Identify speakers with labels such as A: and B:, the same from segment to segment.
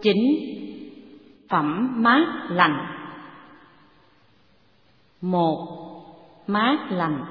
A: 9. Phẩm mát lành. 1. Mát lành.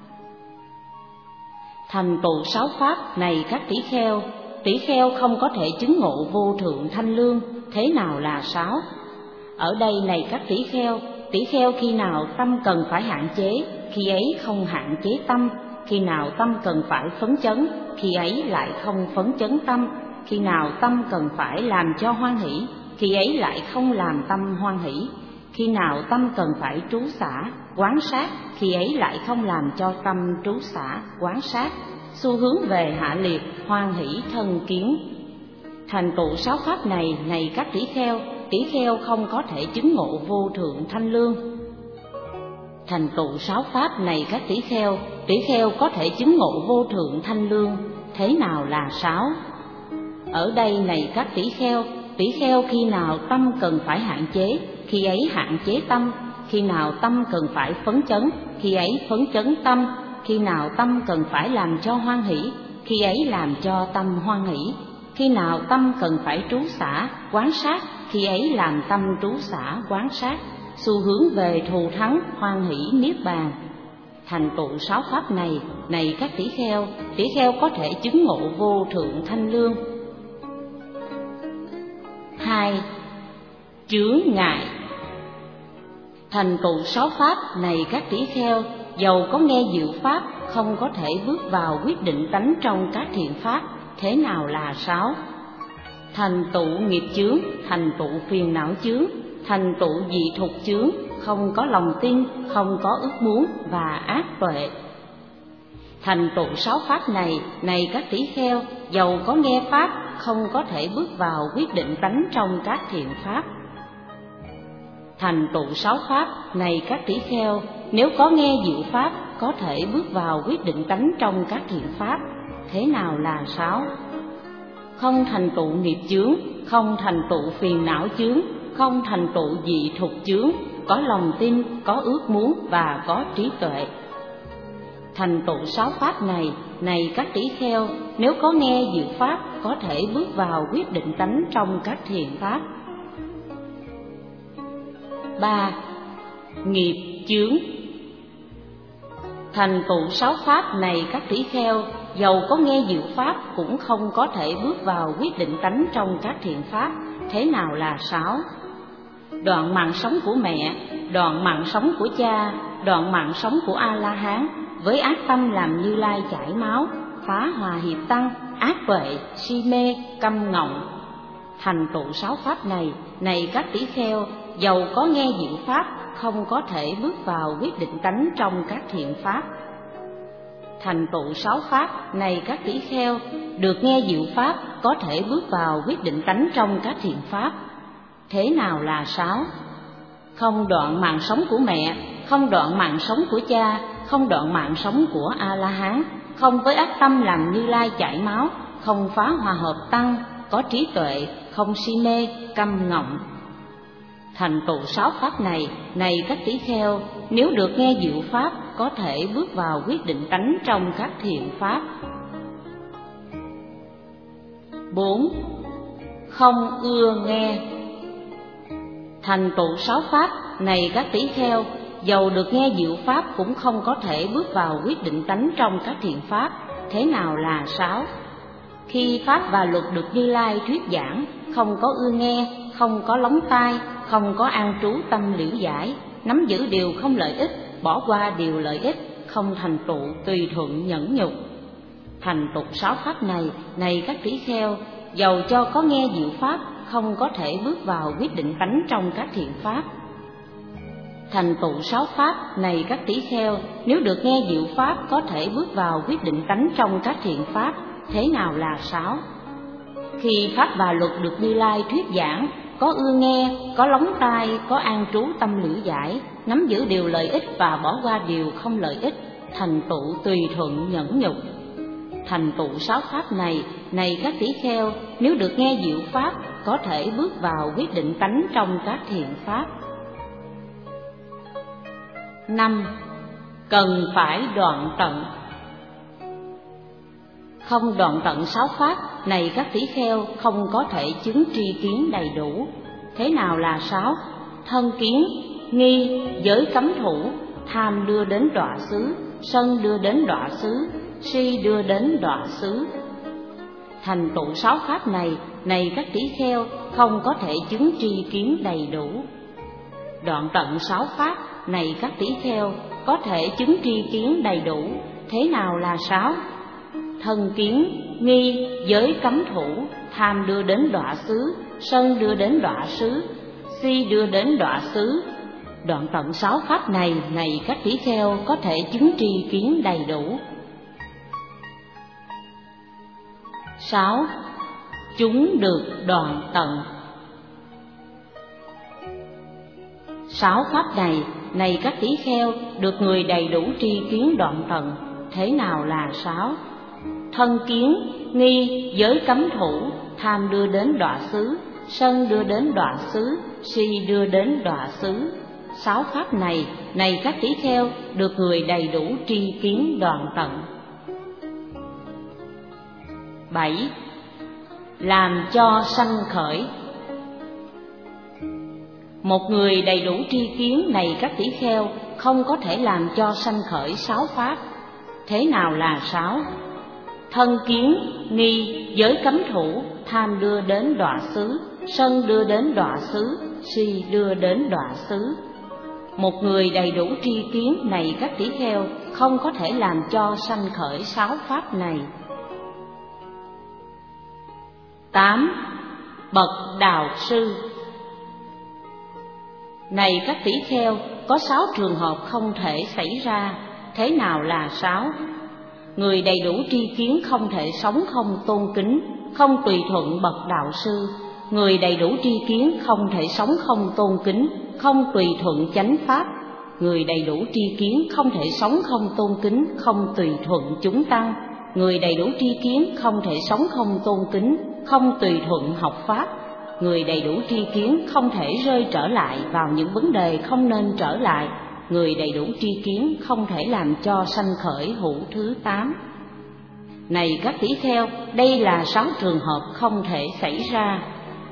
A: Thành tựu 6 pháp này các tỷ kheo không có thể chứng ngộ vô thượng thanh lương, thế nào là 6? Ở đây này các tỷ kheo khi nào tâm cần phải hạn chế, khi ấy không hạn chế tâm; khi nào tâm cần phải phấn chấn, khi ấy lại không phấn chấn tâm; khi nào tâm cần phải làm cho hoan hỷ, khi ấy lại không làm tâm hoan hỷ; khi nào tâm cần phải trú xả, quán sát, khi ấy lại không làm cho tâm trú xả, quán sát. Xu hướng về hạ liệt, hoan hỷ thân kiến. Thành tựu 6 pháp này các tỷ kheo không có thể chứng ngộ vô thượng thanh lương. Thành tựu 6 pháp này các tỷ kheo có thể chứng ngộ vô thượng thanh lương, thế nào là 6? Ở đây này các tỷ kheo khi nào tâm cần phải hạn chế, khi ấy hạn chế tâm; khi nào tâm cần phải phấn chấn, khi ấy phấn chấn tâm; khi nào tâm cần phải làm cho hoan hỷ, khi ấy làm cho tâm hoan hỷ; khi nào tâm cần phải trú xả, quán sát, khi ấy làm tâm trú xả, quán sát. Xu hướng về thù thắng, hoan hỷ, niết bàn. Thành tựu 6 pháp này các tỷ kheo có thể chứng ngộ vô thượng thanh lương. 2. Chướng ngại. Thành tựu 6 pháp này các tỷ kheo, dầu có nghe diệu pháp, không có thể bước vào quyết định tánh trong các thiện pháp, thế nào là 6? Thành tựu nghiệp chướng, thành tựu phiền não chướng, thành tựu dị thục chướng, không có lòng tin, không có ước muốn và ác tuệ. Thành tựu 6 pháp này các tỷ kheo, dầu có nghe pháp, không có thể bước vào quyết định tánh trong các thiện pháp. Thành tựu 6 pháp này các tỷ kheo, nếu có nghe diệu pháp, có thể bước vào quyết định tánh trong các thiện pháp, thế nào là 6? Không thành tựu nghiệp chướng, không thành tựu phiền não chướng, không thành tựu dị thục chướng, có lòng tin, có ước muốn và có trí tuệ. Thành tựu 6 pháp này các tỷ kheo, nếu có nghe diệu pháp, có thể bước vào quyết định tánh trong các thiện pháp. 3. Nghiệp chướng. Thành tựu 6 pháp này các tỷ kheo, dầu có nghe diệu pháp, cũng không có thể bước vào quyết định tánh trong các thiện pháp, thế nào là 6? Đoạn mạng sống của mẹ, đoạn mạng sống của cha, đoạn mạng sống của A-la-hán, với ác tâm làm Như Lai chảy máu, phá hòa hiệp tăng, ác tuệ, si mê, câm ngọng. Thành tựu 6 pháp này các tỷ kheo, dầu có nghe diệu pháp, không có thể bước vào quyết định tánh trong các thiện pháp. Thành tựu 6 pháp này các tỷ kheo, được nghe diệu pháp, có thể bước vào quyết định tánh trong các thiện pháp, thế nào là 6? Không đoạn mạng sống của mẹ, không đoạn mạng sống của cha, không đoạn mạng sống của A-la-hán, không với ác tâm làm Như Lai chảy máu, không phá hòa hợp tăng, có trí tuệ, không si mê, câm ngọng. Thành tựu 6 pháp này các tỷ kheo, nếu được nghe diệu pháp, có thể bước vào quyết định tánh trong các thiện pháp. 4. Không ưa nghe. Thành tựu 6 pháp này các tỷ kheo, dầu được nghe diệu pháp, cũng không có thể bước vào quyết định tánh trong các thiện pháp, thế nào là 6? Khi pháp và luật được Như Lai thuyết giảng, không có ưa nghe, không có lóng tai, không có an trú tâm liễu giải, nắm giữ điều không lợi ích, bỏ qua điều lợi ích, không thành tựu tùy thuận nhẫn nhục. Thành tựu 6 pháp này các tỷ kheo, dầu cho có nghe diệu pháp, không có thể bước vào quyết định tánh trong các thiện pháp. Thành tựu 6 pháp này các tỷ kheo, nếu được nghe diệu pháp, có thể bước vào quyết định tánh trong các thiện pháp, thế nào là 6? Khi pháp và luật được Như Lai thuyết giảng, có ưa nghe, có lóng tai, có an trú tâm liễu giải, nắm giữ điều lợi ích và bỏ qua điều không lợi ích, thành tựu tùy thuận nhẫn nhục. Thành tựu 6 pháp này các tỷ kheo, nếu được nghe diệu pháp, có thể bước vào quyết định tánh trong các thiện pháp. 5. Cần phải đoạn tận. không đoạn tận sáu pháp, này các tỷ kheo, không có thể chứng tri kiến đầy đủ. Thế nào là sáu? Thân kiến, nghi, giới cấm thủ, tham đưa đến đọa xứ, sân đưa đến đọa xứ, si đưa đến đọa xứ. Thành tựu sáu pháp này, này các tỷ kheo, không có thể chứng tri kiến đầy đủ. Đoạn tận sáu pháp, này các tỷ kheo, có thể chứng tri kiến đầy đủ. Thế nào là sáu? Thân kiến, nghi, giới cấm thủ, tham đưa đến đọa xứ, sân đưa đến đọa xứ, si đưa đến đọa xứ. Đoạn tận sáu pháp này, này các tỷ kheo, có thể chứng tri kiến đầy đủ. 6. Chúng được đoạn tận. Sáu pháp này, này các tỷ kheo, được người đầy đủ tri kiến đoạn tận. Thế nào là sáu? Thân kiến, nghi, giới cấm thủ, tham đưa đến đọa xứ, sân đưa đến đọa xứ, si đưa đến đọa xứ. Sáu pháp này, này các tỷ kheo, được người đầy đủ tri kiến đoạn tận. 7. Làm cho sanh khởi. Một người đầy đủ tri kiến, này các tỷ kheo, không có thể làm cho sanh khởi sáu pháp. Thế nào là sáu? Thân kiến, nghi, giới cấm thủ, tham đưa đến đọa xứ, sân đưa đến đọa xứ, si đưa đến đọa xứ. Một người đầy đủ tri kiến, này các tỷ kheo, không có thể làm cho sanh khởi sáu pháp này. 8. Bậc đạo sư. Này các tỷ kheo, có sáu trường hợp không thể xảy ra. Thế nào là sáu? Người đầy đủ tri kiến không thể sống không tôn kính, không tùy thuận bậc đạo sư. Người đầy đủ tri kiến không thể sống không tôn kính, không tùy thuận chánh pháp. Người đầy đủ tri kiến không thể sống không tôn kính, không tùy thuận chúng tăng. Người đầy đủ tri kiến không thể sống không tôn kính, không tùy thuận học pháp. Người đầy đủ tri kiến không thể rơi trở lại vào những vấn đề không nên trở lại. Người đầy đủ tri kiến không thể làm cho sanh khởi hữu thứ 8. Này các tỷ kheo, đây là 6 trường hợp không thể xảy ra.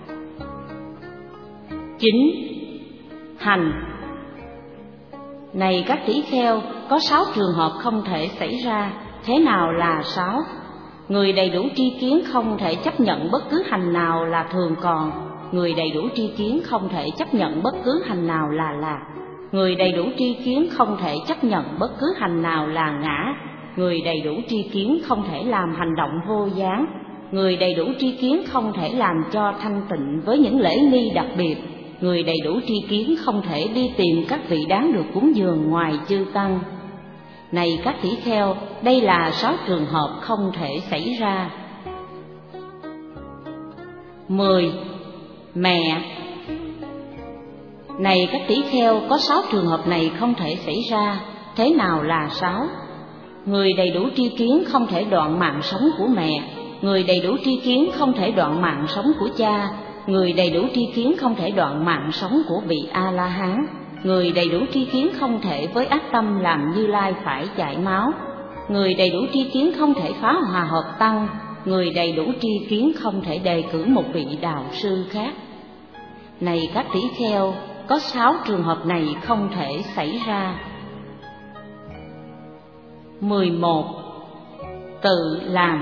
A: 9. Hành. Này các tỷ kheo, có 6 trường hợp không thể xảy ra. Thế nào là 6? Người đầy đủ tri kiến không thể chấp nhận bất cứ hành nào là thường còn. Người đầy đủ tri kiến không thể chấp nhận bất cứ hành nào là lạc. Người đầy đủ tri kiến không thể chấp nhận bất cứ hành nào là ngã. Người đầy đủ tri kiến không thể làm hành động vô gián. Người đầy đủ tri kiến không thể làm cho thanh tịnh với những lễ nghi đặc biệt. Người đầy đủ tri kiến không thể đi tìm các vị đáng được cúng dường ngoài chư tăng. Này các tỷ kheo, đây là 6 trường hợp không thể xảy ra. 10. Mẹ. Này các tỷ kheo, có 6 trường hợp này không thể xảy ra. Thế nào là 6? Người đầy đủ tri kiến không thể đoạn mạng sống của mẹ. Người đầy đủ tri kiến không thể đoạn mạng sống của cha. Người đầy đủ tri kiến không thể đoạn mạng sống của vị A-la-hán. Người đầy đủ tri kiến không thể với ác tâm làm Như Lai phải chảy máu. Người đầy đủ tri kiến không thể phá hòa hợp tăng. Người đầy đủ tri kiến không thể đề cử một vị đạo sư khác. Này các tỷ kheo, có 6 trường hợp này không thể xảy ra. 11. Tự làm.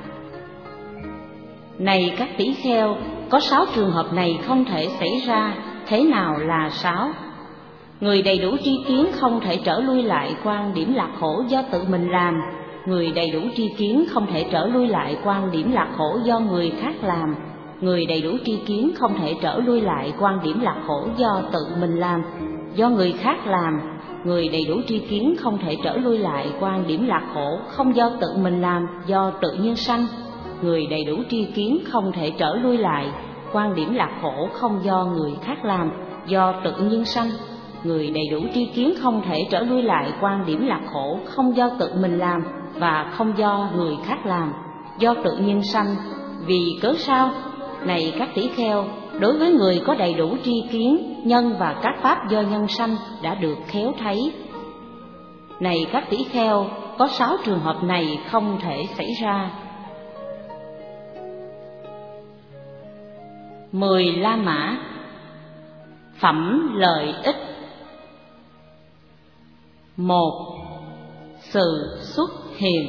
A: Này các tỷ kheo, có 6 trường hợp này không thể xảy ra. Thế nào là 6? Người đầy đủ tri kiến không thể trở lui lại quan điểm lạc khổ do tự mình làm. Người đầy đủ tri kiến không thể trở lui lại quan điểm lạc khổ do người khác làm. Người đầy đủ tri kiến không thể trở lui lại quan điểm lạc khổ do tự mình làm, do người khác làm. Người đầy đủ tri kiến không thể trở lui lại quan điểm lạc khổ không do tự mình làm, do tự nhiên sanh. Người đầy đủ tri kiến không thể trở lui lại quan điểm lạc khổ không do người khác làm, do tự nhiên sanh. Người đầy đủ tri kiến không thể trở lui lại quan điểm lạc khổ không do tự mình làm và không do người khác làm, do tự nhiên sanh. Vì cớ sao? Này các tỷ kheo, đối với người có đầy đủ tri kiến, nhân và các pháp do nhân sanh đã được khéo thấy. Này các tỷ kheo, có 6 trường hợp này không thể xảy ra. 10 La Mã. Phẩm lợi ích. 1. Sự xuất hiện.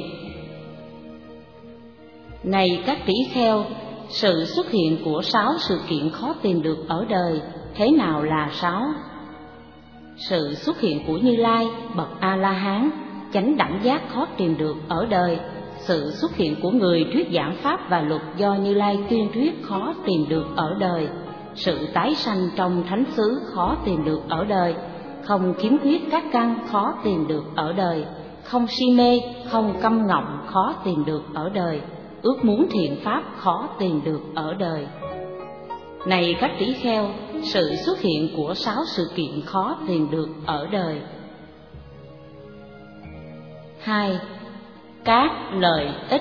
A: Này các tỷ kheo, sự xuất hiện của 6 sự kiện khó tìm được ở đời, thế nào là 6? Sự xuất hiện của Như Lai, bậc A-la-hán, chánh đẳng giác khó tìm được ở đời. Sự xuất hiện của người thuyết giảng pháp và luật do Như Lai tuyên thuyết khó tìm được ở đời. Sự tái sanh trong thánh xứ khó tìm được ở đời. Không khiếm khuyết các căn khó tìm được ở đời. Không si mê, không câm ngọng khó tìm được ở đời. Ước muốn thiện pháp khó tìm được ở đời. Này các tỷ kheo, sự xuất hiện của 6 sự kiện khó tìm được ở đời. 2. Các lợi ích.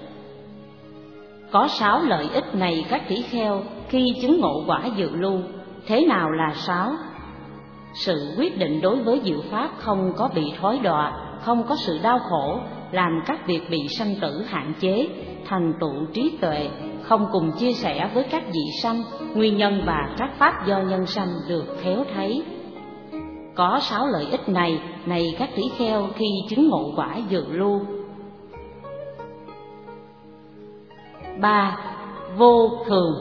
A: Có 6 lợi ích này các tỷ kheo khi chứng ngộ quả dự lưu. Thế nào là 6? Sự quyết định đối với diệu pháp không có bị thói đọa, không có sự đau khổ, làm các việc bị sanh tử hạn chế, thành tựu trí tuệ, không cùng chia sẻ với các vị sanh, nguyên nhân và các pháp do nhân sanh được khéo thấy. Có 6 lợi ích này, này các tỷ kheo khi chứng ngộ quả dự lưu. 3. Vô thường.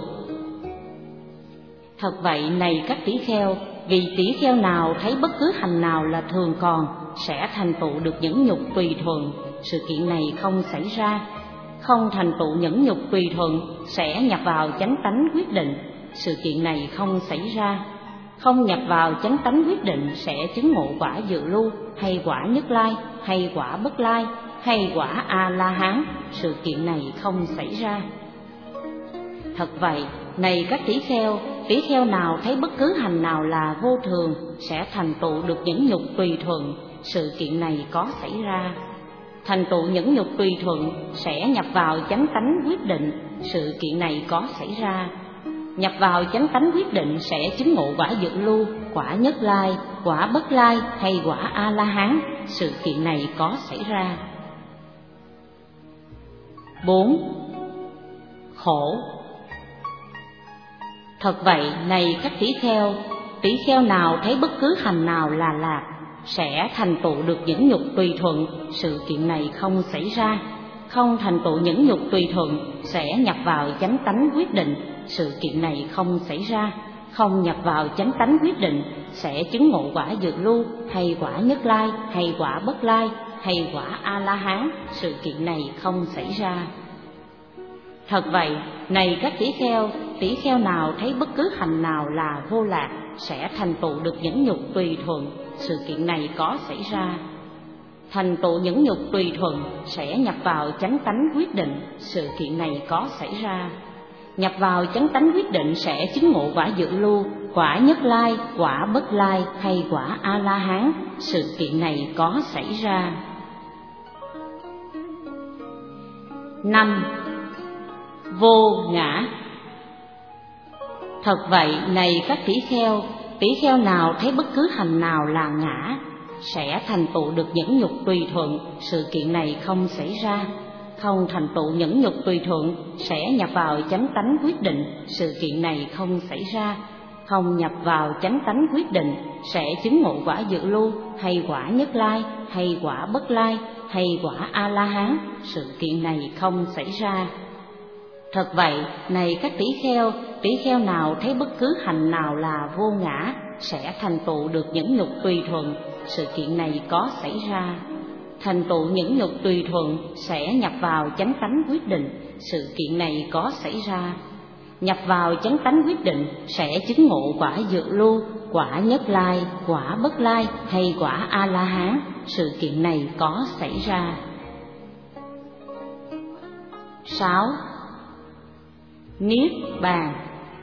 A: Thật vậy này các tỷ kheo, vì tỷ kheo nào thấy bất cứ hành nào là thường còn, sẽ thành tựu được nhẫn nhục tùy thuận, sự kiện này không xảy ra. Không thành tựu nhẫn nhục tùy thuận, sẽ nhập vào chánh tánh quyết định, sự kiện này không xảy ra. Không nhập vào chánh tánh quyết định, sẽ chứng ngộ quả dự lưu, hay quả nhất lai, hay quả bất lai, hay quả A-la-hán, sự kiện này không xảy ra. Thật vậy, này các tỷ kheo nào thấy bất cứ hành nào là vô thường, sẽ thành tựu được nhẫn nhục tùy thuận, sự kiện này có xảy ra. Thành tựu nhẫn nhục tùy thuận, sẽ nhập vào chánh tánh quyết định, sự kiện này có xảy ra. Nhập vào chánh tánh quyết định sẽ chứng ngộ quả dự lưu, quả nhất lai, quả bất lai, hay quả A-la-hán, sự kiện này có xảy ra. 4. Khổ. Thật vậy, này các tỷ kheo nào thấy bất cứ hành nào là lạc, sẽ thành tựu được nhẫn nhục tùy thuận, sự kiện này không xảy ra. Không thành tựu nhẫn nhục tùy thuận, sẽ nhập vào chánh tánh quyết định, sự kiện này không xảy ra. Không nhập vào chánh tánh quyết định, sẽ chứng ngộ quả dự lưu, hay quả nhất lai, hay quả bất lai, hay quả A-la-hán, sự kiện này không xảy ra. Thật vậy, này các tỷ kheo nào thấy bất cứ hành nào là vô lạc, sẽ thành tựu được nhẫn nhục tùy thuận, sự kiện này có xảy ra. Thành tựu nhẫn nhục tùy thuận, sẽ nhập vào chánh tánh quyết định, sự kiện này có xảy ra. Nhập vào chánh tánh quyết định sẽ chứng ngộ quả dự lưu, quả nhất lai, quả bất lai, hay quả A-la-hán, sự kiện này có xảy ra. 5. Vô ngã. Thật vậy, này các tỷ kheo nào thấy bất cứ hành nào là ngã, sẽ thành tựu được nhẫn nhục tùy thuận, sự kiện này không xảy ra. Không thành tựu nhẫn nhục tùy thuận, sẽ nhập vào chánh tánh quyết định, sự kiện này không xảy ra. Không nhập vào chánh tánh quyết định, sẽ chứng ngộ quả dự lưu, hay quả nhất lai, hay quả bất lai, hay quả A-la-hán, sự kiện này không xảy ra. Thật vậy, này các tỷ kheo nào thấy bất cứ hành nào là vô ngã, sẽ thành tựu được nhẫn nhục tùy thuận, sự kiện này có xảy ra. Thành tựu nhẫn nhục tùy thuận, sẽ nhập vào chánh tánh quyết định, sự kiện này có xảy ra. Nhập vào chánh tánh quyết định, sẽ chứng ngộ quả dự lưu, quả nhất lai, quả bất lai, hay quả A-la-hán, sự kiện này có xảy ra. 6. Niết bàn.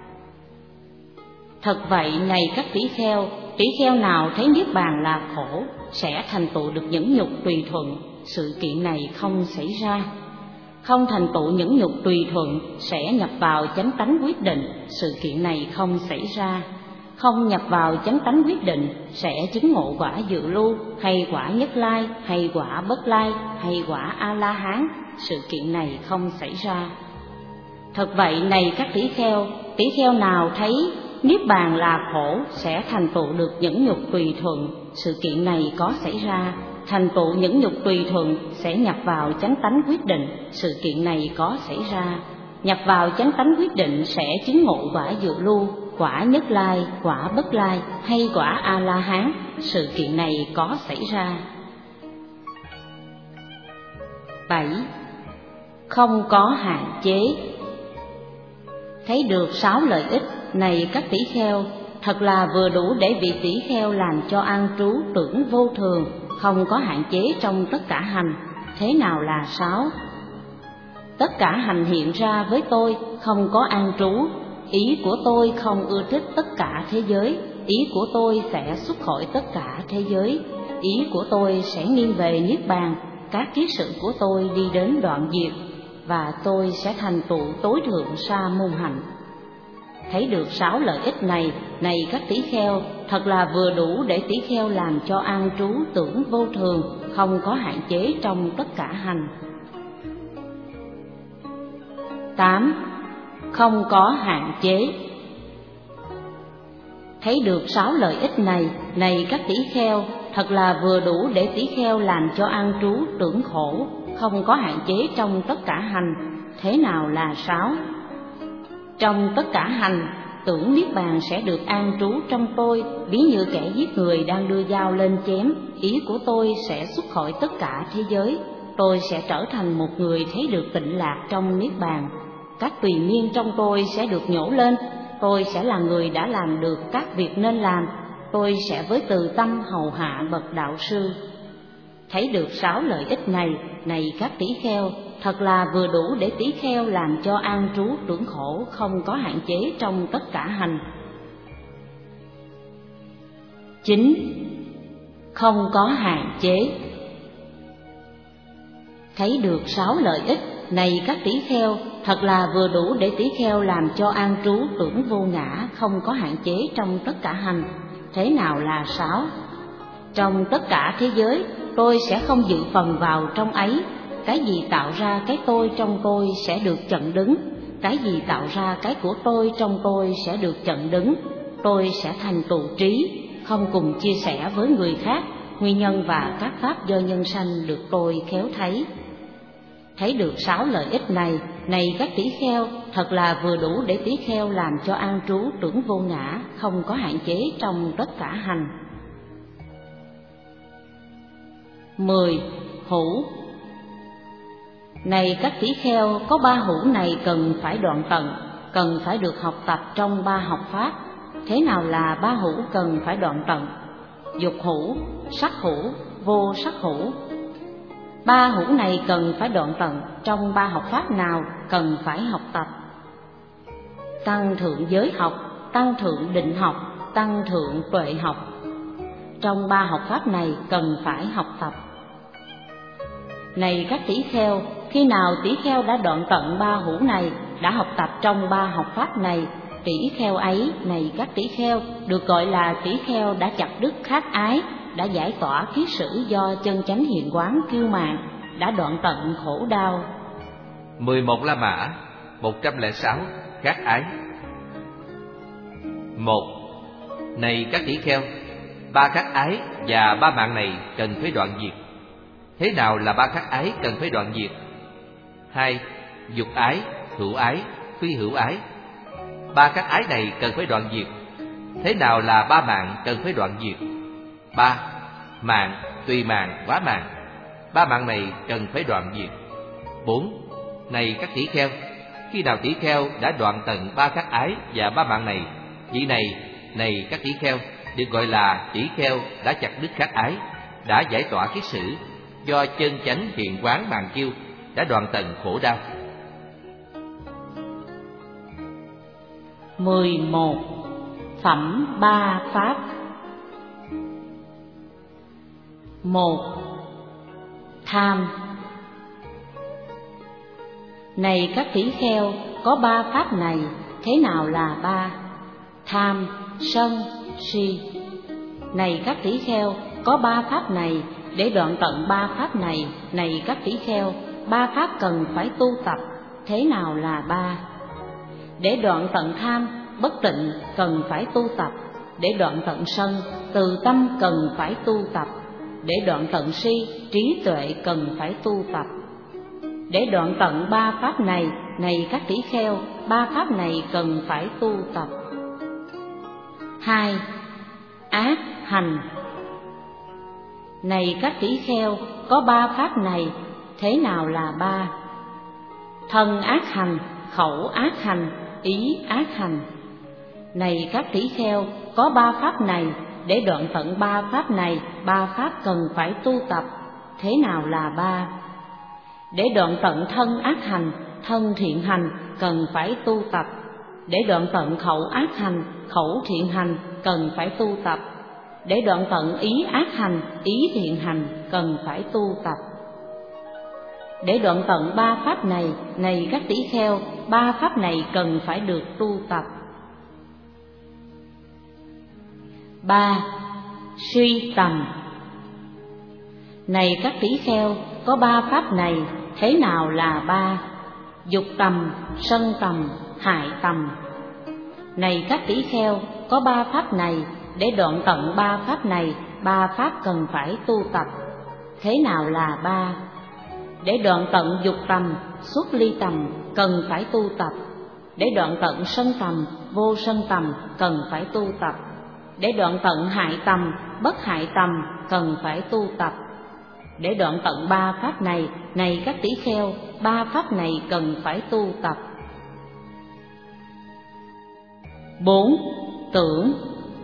A: Thật vậy, này các tỷ kheo nào thấy niết bàn là khổ, sẽ thành tựu được nhẫn nhục tùy thuận, sự kiện này không xảy ra. Không thành tựu nhẫn nhục tùy thuận, sẽ nhập vào chánh tánh quyết định, sự kiện này không xảy ra. Không nhập vào chánh tánh quyết định, sẽ chứng ngộ quả dự lưu, hay quả nhất lai, hay quả bất lai, hay quả A-la-hán, sự kiện này không xảy ra. Thật vậy này các tỷ kheo nào thấy niết bàn là khổ sẽ thành tựu được nhẫn nhục tùy thuận. Sự kiện này có xảy ra, thành tựu nhẫn nhục tùy thuận sẽ nhập vào chánh tánh quyết định. Sự kiện này có xảy ra, nhập vào chánh tánh quyết định sẽ chứng ngộ quả dự lưu, quả nhất lai, quả bất lai hay quả A La Hán. Sự kiện này có xảy ra. 7. Không có hạn chế. Thấy được 6 lợi ích này các tỷ kheo, thật là vừa đủ để vị tỷ kheo làm cho an trú tưởng vô thường, không có hạn chế trong tất cả hành. Thế nào là 6? Tất cả hành hiện ra với tôi không có an trú. Ý của tôi không ưa thích tất cả thế giới. Ý của tôi sẽ xuất khỏi tất cả thế giới. Ý của tôi sẽ nghiêng về niết bàn. Các kiết sự của tôi đi đến đoạn diệt, và tôi sẽ thành tựu tối thượng sa môn hạnh. Thấy được 6 lợi ích này các tỷ kheo, thật là vừa đủ để tỷ kheo làm cho an trú tưởng vô thường, không có hạn chế trong tất cả hành. 8. Không có hạn chế. Thấy được 6 lợi ích này các tỷ kheo, thật là vừa đủ để tỷ kheo làm cho an trú tưởng khổ, không có hạn chế trong tất cả hành. Thế nào là 6? Trong tất cả hành, tưởng niết bàn sẽ được an trú trong tôi, ví như kẻ giết người đang đưa dao lên chém. Ý của tôi sẽ xuất khỏi tất cả thế giới. Tôi sẽ trở thành một người thấy được tịnh lạc trong niết bàn. Các tùy miên trong tôi sẽ được nhổ lên. Tôi sẽ là người đã làm được các việc nên làm. Tôi sẽ với từ tâm hầu hạ bậc đạo sư. Thấy được 6 lợi ích này các tỷ kheo, thật là vừa đủ để tỷ kheo làm cho an trú tưởng khổ, không có hạn chế trong tất cả hành. 9. Không có hạn chế. Thấy được 6 lợi ích này các tỷ kheo, thật là vừa đủ để tỷ kheo làm cho an trú tưởng vô ngã, không có hạn chế trong tất cả hành. Thế nào là 6? Trong tất cả thế giới, tôi sẽ không dự phần vào trong ấy. Cái gì tạo ra cái tôi trong tôi sẽ được chặn đứng. Cái gì tạo ra cái của tôi trong tôi sẽ được chặn đứng. Tôi sẽ thành tựu trí, không cùng chia sẻ với người khác. Nguyên nhân và các pháp do nhân sanh được tôi khéo thấy. Thấy được 6 lợi ích này các tỷ kheo, thật là vừa đủ để tỷ kheo làm cho an trú tưởng vô ngã, không có hạn chế trong tất cả hành. 10. Hữu. Này các tỷ kheo, có 3 hữu này cần phải đoạn tận, cần phải được học tập trong 3 học pháp. Thế nào là 3 hữu cần phải đoạn tận? Dục hữu, sắc hữu, vô sắc hữu. 3 hữu này cần phải đoạn tận, trong 3 học pháp nào cần phải học tập? Tăng thượng giới học, tăng thượng định học, tăng thượng tuệ học. Trong 3 học pháp này cần phải học tập. Này các tỷ kheo, khi nào tỷ kheo đã đoạn tận 3 hữu này, đã học tập trong 3 học pháp này, tỷ kheo ấy, này các tỷ kheo, được gọi là tỷ kheo đã chặt đứt khát ái, đã giải tỏa kiết sử do chân chánh hiện quán kiêu mạn, đã đoạn tận khổ đau.
B: 11 La Mã 106 khát ái. 1. Này các tỷ kheo, 3 khát ái và 3 mạng này cần phải đoạn diệt. Thế nào là 3 khát ái cần phải đoạn diệt? 2. Dục ái, hữu ái, phi hữu ái. 3 khát ái này cần phải đoạn diệt. Thế nào là 3 mạng cần phải đoạn diệt? 3. Mạng, tùy mạng, quá mạng. 3 mạng này cần phải đoạn diệt. 4. Này các tỷ kheo, khi nào tỷ kheo đã đoạn tận 3 khát ái và 3 mạng này, vị này các tỷ kheo, được gọi là tỷ kheo đã chặt đứt khát ái, đã giải tỏa kiết sử, do chân chánh hiện quán màng kiêu, đã đoạn tận khổ đau.
A: 11. Phẩm 3 pháp. 1. Tham. Này các tỷ kheo, có 3 pháp này, thế nào là 3? Tham, sân, si. Này các tỷ kheo, có 3 pháp này, để đoạn tận 3 pháp này, này các tỷ kheo, 3 pháp cần phải tu tập. Thế nào là 3? Để đoạn tận tham, bất tịnh cần phải tu tập. Để đoạn tận sân, từ tâm cần phải tu tập. Để đoạn tận si, trí tuệ cần phải tu tập. Để đoạn tận ba pháp này, này các tỷ kheo, ba pháp này cần phải tu tập. 2. Ác hành. Này các tỷ kheo, có ba pháp này, thế nào là ba? Thân ác hành, khẩu ác hành, ý ác hành. Này các tỷ kheo, có ba pháp này, để đoạn tận ba pháp này, ba pháp cần phải tu tập, thế nào là ba? Để đoạn tận thân ác hành, thân thiện hành cần phải tu tập. Để đoạn tận khẩu ác hành, khẩu thiện hành cần phải tu tập. Để đoạn tận ý ác hành, ý thiện hành cần phải tu tập. Để đoạn tận ba pháp này, này các tỷ kheo, ba pháp này cần phải được tu tập. 3. Suy tầm. Này các tỷ kheo, có ba pháp này, thế nào là ba? Dục tầm, sân tầm, hại tầm. Này các tỷ kheo, có ba pháp này, để đoạn tận ba pháp này, ba pháp cần phải tu tập, thế nào là ba? Để đoạn tận dục tầm, xuất ly tầm cần phải tu tập. Để đoạn tận sân tầm, vô sân tầm cần phải tu tập. Để đoạn tận hại tầm, bất hại tầm cần phải tu tập. Để đoạn tận ba pháp này, này các tỷ kheo, ba pháp này cần phải tu tập. 4. Tưởng.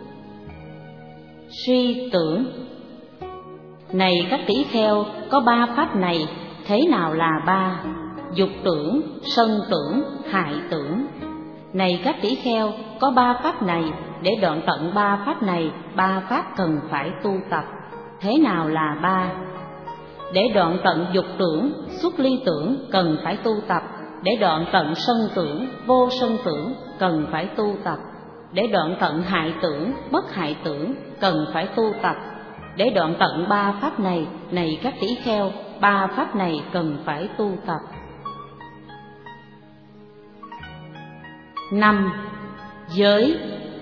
A: Suy tưởng. Này các tỷ kheo, có ba pháp này, thế nào là ba? Dục tưởng, sân tưởng, hại tưởng. Này các tỷ kheo, có ba pháp này, để đoạn tận ba pháp này, ba pháp cần phải tu tập, thế nào là ba? Để đoạn tận dục tưởng, xuất ly tưởng cần phải tu tập. Để đoạn tận sân tưởng, vô sân tưởng cần phải tu tập. Để đoạn tận hại tưởng, bất hại tưởng cần phải tu tập. Để đoạn tận ba pháp này, này các tỷ kheo, ba pháp này cần phải tu tập. 5. Giới.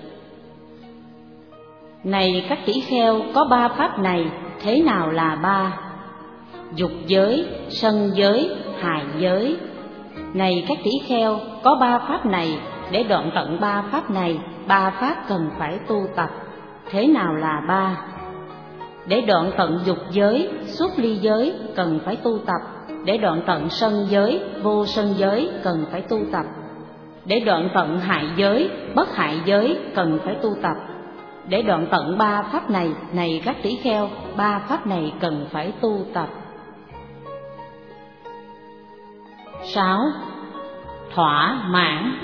A: Này các tỷ kheo, có ba pháp này, thế nào là ba? Dục giới, sân giới, hại giới. Này các tỷ kheo, có ba pháp này, để đoạn tận ba pháp này, ba pháp cần phải tu tập, thế nào là ba? Để đoạn tận dục giới, xuất ly giới cần phải tu tập. Để đoạn tận sân giới, vô sân giới cần phải tu tập. Để đoạn tận hại giới, bất hại giới cần phải tu tập. Để đoạn tận ba pháp này, này các tỷ kheo, ba pháp này cần phải tu tập. 6. Thỏa mãn.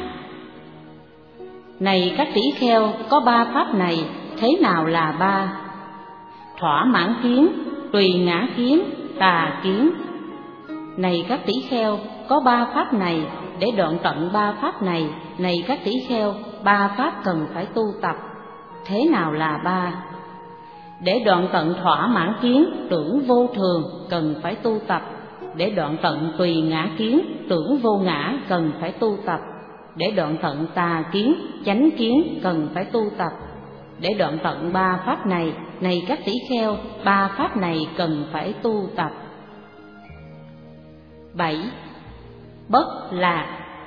A: Này các tỷ kheo, có ba pháp này, thế nào là ba? Thỏa mãn kiến, tùy ngã kiến, tà kiến. Này các tỷ kheo, có ba pháp này, để đoạn tận ba pháp này, này các tỷ kheo, ba pháp cần phải tu tập, thế nào là ba? Để đoạn tận thỏa mãn kiến, tưởng vô thường cần phải tu tập. Để đoạn tận tùy ngã kiến, tưởng vô ngã cần phải tu tập. Để đoạn tận tà kiến, chánh kiến cần phải tu tập. Để đoạn tận ba pháp này, này các tỷ kheo, ba pháp này cần phải tu tập. 7. Bất lạc.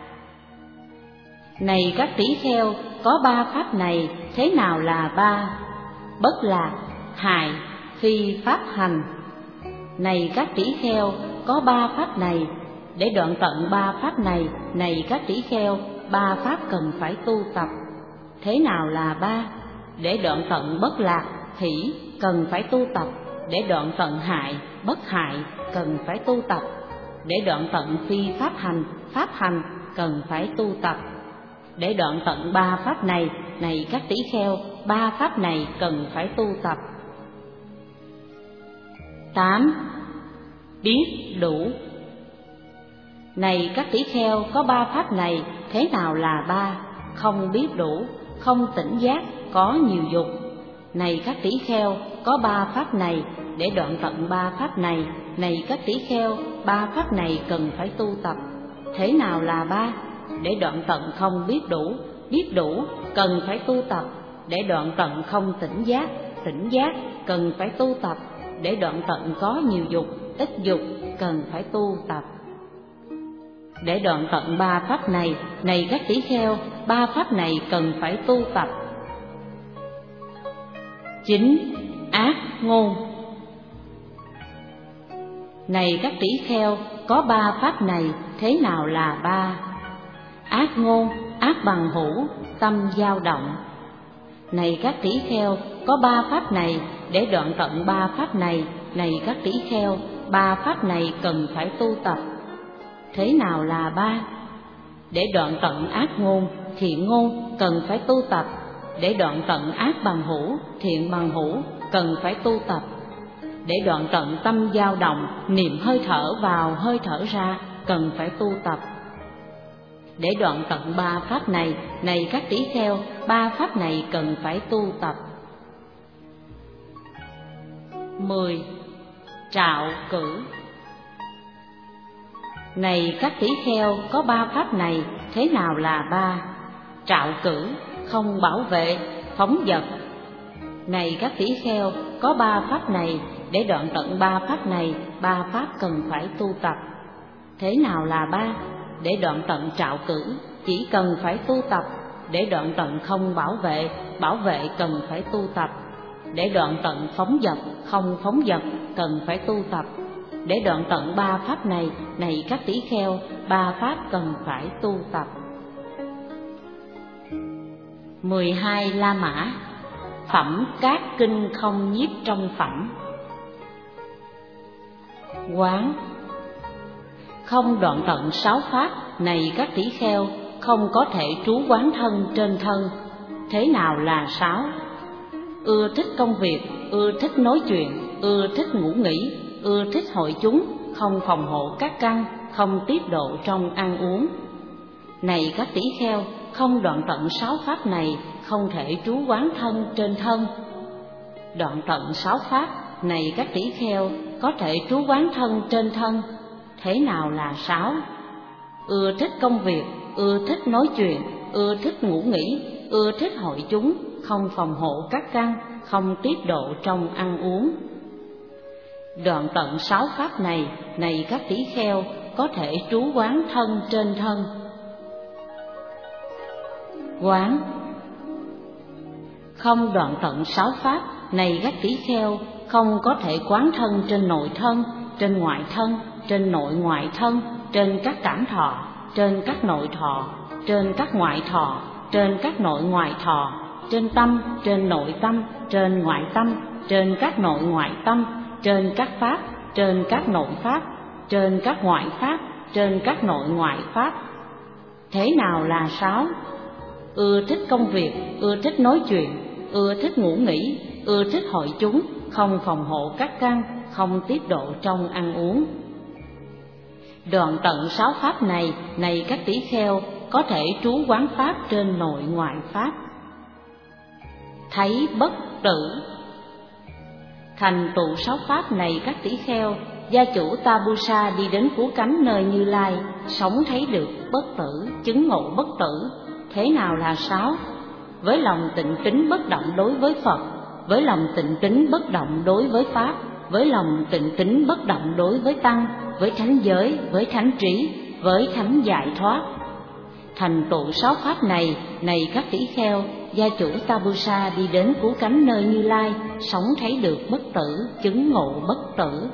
A: Này các tỷ kheo, có ba pháp này, thế nào là ba? Bất lạc, hại, phi pháp hành. Này các tỷ kheo, có ba pháp này, để đoạn tận ba pháp này, này các tỷ kheo, ba pháp cần phải tu tập, thế nào là ba? Để đoạn tận bất lạc, hỷ cần phải tu tập. Để đoạn tận hại, bất hại cần phải tu tập. Để đoạn tận phi pháp hành cần phải tu tập. Để đoạn tận ba pháp này, này các tỷ kheo, ba pháp này cần phải tu tập. 8. Biết đủ. Này các tỷ kheo, có ba pháp này, thế nào là ba? Không biết đủ, không tỉnh giác, có nhiều dục. Này các tỷ kheo, có ba pháp này, để đoạn tận ba pháp này, này các tỷ kheo, ba pháp này cần phải tu tập, thế nào là ba? để đoạn tận không biết đủ cần phải tu tập để đoạn tận không tỉnh giác cần phải tu tập để đoạn tận có nhiều dục, ít dục cần phải tu tập. Để đoạn tận ba pháp này, này các tỷ kheo, ba pháp này cần phải tu tập. 9. Ác ngôn. Này các tỷ kheo, có ba pháp này, thế nào là ba? Ác ngôn, ác bằng hữu, tâm dao động. Này các tỷ kheo, có ba pháp này, để đoạn tận ba pháp này, này các tỷ kheo, ba pháp này cần phải tu tập. Thế nào là ba? Để đoạn tận ác ngôn, thiện ngôn cần phải tu tập. Để đoạn tận ác bằng hữu, thiện bằng hữu cần phải tu tập. Để đoạn tận tâm dao động, niệm hơi thở vào hơi thở ra cần phải tu tập. Để đoạn tận ba pháp này, này các tỷ kheo, ba pháp này cần phải tu tập. 10. Trạo cử. Này các tỷ kheo, có ba pháp này, thế nào là ba? Trạo cử, không bảo vệ, phóng dật. Này các tỷ kheo, có ba pháp này, để đoạn tận ba pháp này, ba pháp cần phải tu tập. Thế nào là ba? Để đoạn tận trạo cử, chỉ cần phải tu tập. Để đoạn tận không bảo vệ cần phải tu tập. Để đoạn tận phóng dật, không phóng dật cần phải tu tập. Để đoạn tận ba pháp này, này các tỷ kheo, ba pháp cần phải tu tập. 12. La mã. Phẩm các kinh không nhiếp trong phẩm. Quán. Không đoạn tận sáu pháp, này các tỷ kheo, không có thể trú quán thân trên thân. Thế nào là sáu? Ưa thích công việc, ưa thích nói chuyện, ưa thích ngủ nghỉ, ưa thích hội chúng, không phòng hộ các căn, không tiết độ trong ăn uống. Này các tỷ kheo, không đoạn tận sáu pháp này, không thể trú quán thân trên thân. Đoạn tận sáu pháp, này các tỷ kheo, có thể trú quán thân trên thân. Thế nào là sáu? Ưa thích công việc, ưa thích nói chuyện, ưa thích ngủ nghỉ, ưa thích hội chúng, không phòng hộ các căn, không tiết độ trong ăn uống. Đoạn tận sáu pháp này, này các tỷ kheo, có thể trú quán thân trên thân. Quán. Không đoạn tận sáu pháp, này các tỷ kheo, không có thể quán thân trên nội thân, trên ngoại thân, trên nội ngoại thân, trên các cảm thọ, trên các nội thọ, trên các ngoại thọ, trên các nội ngoại thọ, trên tâm, trên nội tâm, trên ngoại tâm, trên các nội ngoại tâm, trên các pháp, trên các nội pháp, trên các ngoại pháp, trên các nội ngoại pháp. Thế nào là sáu? Ưa thích công việc, ưa thích nói chuyện, ưa thích ngủ nghỉ, ưa thích hội chúng, không phòng hộ các căn, không tiết độ trong ăn uống. Đoạn tận sáu pháp này, này các tỷ kheo, có thể trú quán pháp trên nội ngoại pháp. Thấy bất tử. Thành tựu sáu pháp này các tỷ kheo, gia chủ Tabusa đi đến cứu cánh nơi Như Lai, sống thấy được bất tử, chứng ngộ bất tử. Thế nào là sáu? Với lòng tịnh tín bất động đối với Phật, với lòng tịnh tín bất động đối với Pháp, với lòng tịnh tín bất động đối với Tăng, với thánh giới, với thánh trí, với thánh giải thoát. Thành tựu sáu pháp này, này các tỷ kheo, gia chủ Tabusa đi đến cứu cánh nơi Như Lai, sống thấy được bất tử, chứng ngộ bất tử.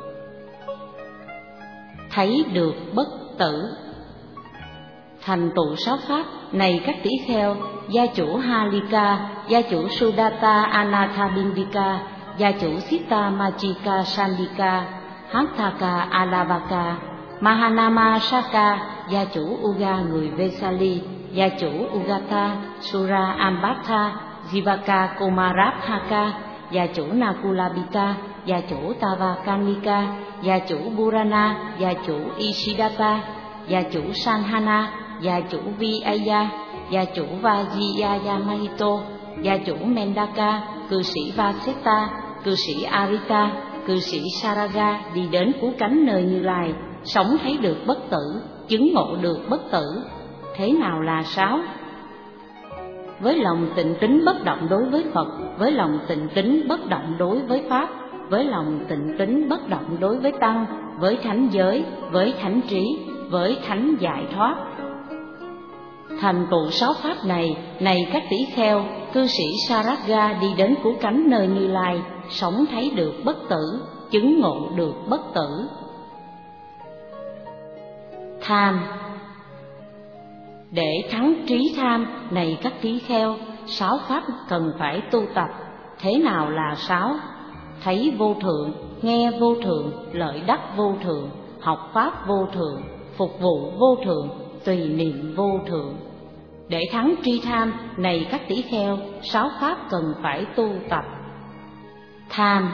A: Thấy được bất tử. Thành tựu sáu pháp, này các tỷ kheo, gia chủ Halika, gia chủ Sudatta Anathabindika, gia chủ Sita Machika Sandika, Hathaka Alavaka, Mahanama Saka, gia chủ Uga người Vesali, gia chủ Ugata, Sura Ambata, Jivaka Kumarabhaka, gia chủ Nakulabita, gia chủ Tavakanika, gia chủ Burana, gia chủ Isidatta, gia chủ Sanhana, gia chủ Viaya, gia chủ Vajiyaya Mahito, gia chủ Mendaka, cư sĩ Vaseta, cư sĩ Arita, cư sĩ Saraga đi đến cứu cánh nơi Như Lai, sống thấy được bất tử, chứng ngộ được bất tử. thế nào là 6? Với lòng tịnh tín bất động đối với Phật, với lòng tịnh tín bất động đối với Pháp, với lòng tịnh tín bất động đối với Tăng, với thánh giới, với thánh trí, với thánh giải thoát. Thành tựu 6 pháp này các tỷ kheo, cư sĩ Saraga đi đến cứu cánh nơi Như Lai, sống thấy được bất tử, chứng ngộ được bất tử. Tham. Để thắng trí tham này các tỷ kheo, 6 pháp cần phải tu tập. Thế nào là 6? Thấy vô thượng, nghe vô thượng, lợi đắc vô thượng, học pháp vô thượng, phục vụ vô thượng, tùy niệm vô thượng. Để thắng tri tham này các tỷ kheo, 6 pháp cần phải tu tập. Tham.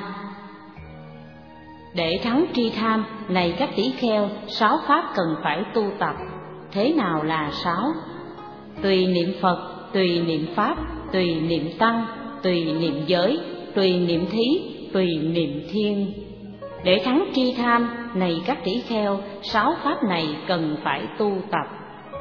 A: Để thắng tri tham này các tỷ kheo, 6 pháp cần phải tu tập. Thế nào là 6? Tùy niệm Phật, tùy niệm Pháp, tùy niệm Tăng, tùy niệm giới, tùy niệm thí, tùy niệm thiên. Để thắng tri tham này các tỷ kheo, 6 pháp này cần phải tu tập.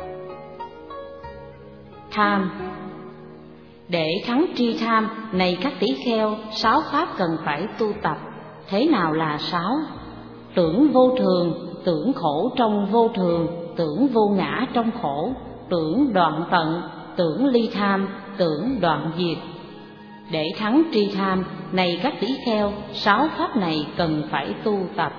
A: Tham. Để thắng tri tham này các tỷ kheo, 6 pháp cần phải tu tập. Thế nào là 6? Tưởng vô thường, tưởng khổ trong vô thường, tưởng vô ngã trong khổ, tưởng đoạn tận, tưởng ly tham, tưởng đoạn diệt. Để thắng tri tham này các tỷ kheo, 6 pháp này cần phải tu tập.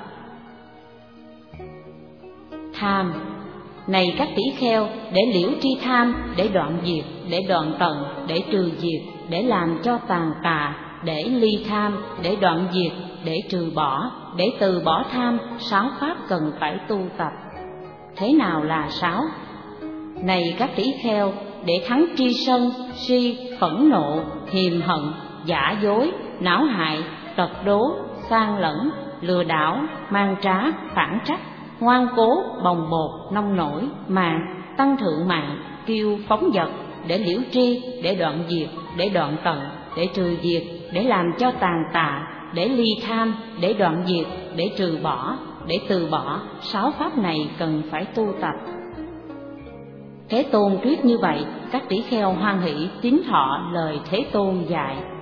A: Tham. Này các tỷ kheo, để liễu tri tham, để đoạn diệt, để đoạn tận, để trừ diệt, để làm cho tàn tà, để ly tham, để đoạn diệt, để trừ bỏ, để từ bỏ tham, 6 pháp cần phải tu tập. Thế nào là 6? Này các tỷ kheo, để thắng tri sân, si, phẫn nộ, hiềm hận, giả dối, não hại, tật đố, sang lẫn, lừa đảo, mang trá, phản trách, ngoan cố, bồng bột, nông nổi, màng, tăng thượng mạng, kiêu, phóng dật, để liễu tri, để đoạn diệt, để đoạn tận, để trừ diệt, để làm cho tàn tạ, để ly tham, để đoạn diệt, để trừ bỏ, để từ bỏ, 6 pháp này cần phải tu tập. Thế Tôn thuyết như vậy, các tỷ kheo hoan hỷ tín thọ lời Thế Tôn dạy.